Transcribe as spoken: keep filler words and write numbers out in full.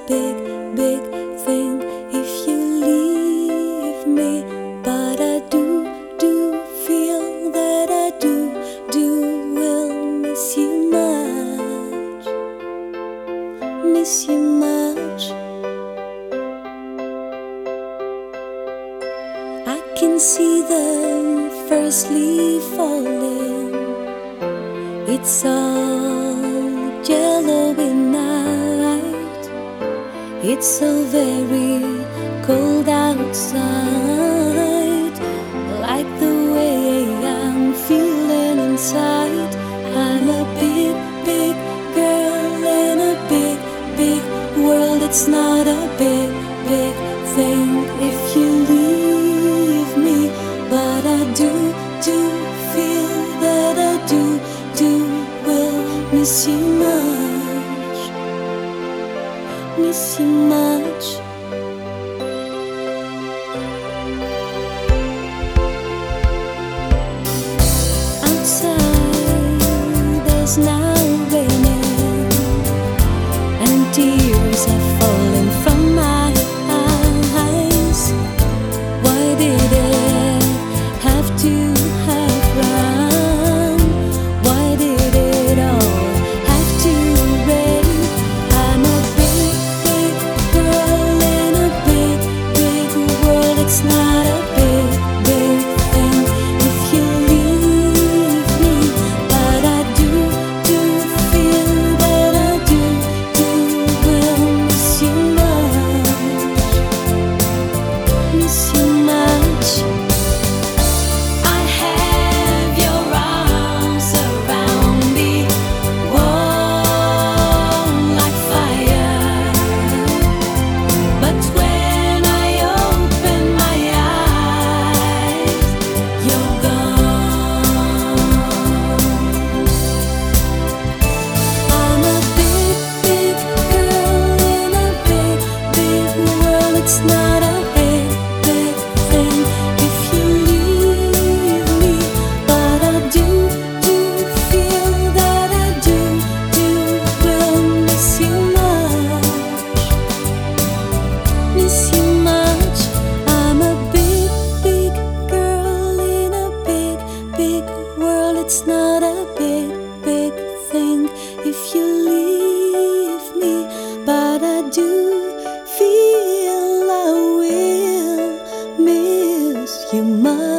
big, big thing if you leave me. But I do, do feel that I do, do will miss you much, miss you much. I can see the first leaf falling. It's all yellow in night. It's so very cold outside. Like the way I'm feeling inside. I'm a big, big girl in a big, big world. It's not a big, big thing if you leave me. But I do, do feel that I do, do will miss you much, miss you much. Outside there's now raining, and tears are falling from my eyes. Why did it have to have run? Why did it all have to rain? I'm a big, big girl in a big, big world. It's not a big, big thing if you leave me. But I do, do feel that I do, do will miss you much, miss you much. I have your arms around me, warm like fire. But when I open my eyes, you're gone. I'm a big, big girl in a big, big world. It's not a big, big thing if you leave me. But I do, do feel that I do, do will miss you much, miss you much. I'm a big, big girl in a big, big world. It's not a big, big thing if you leave me. But I do feel I will miss you much.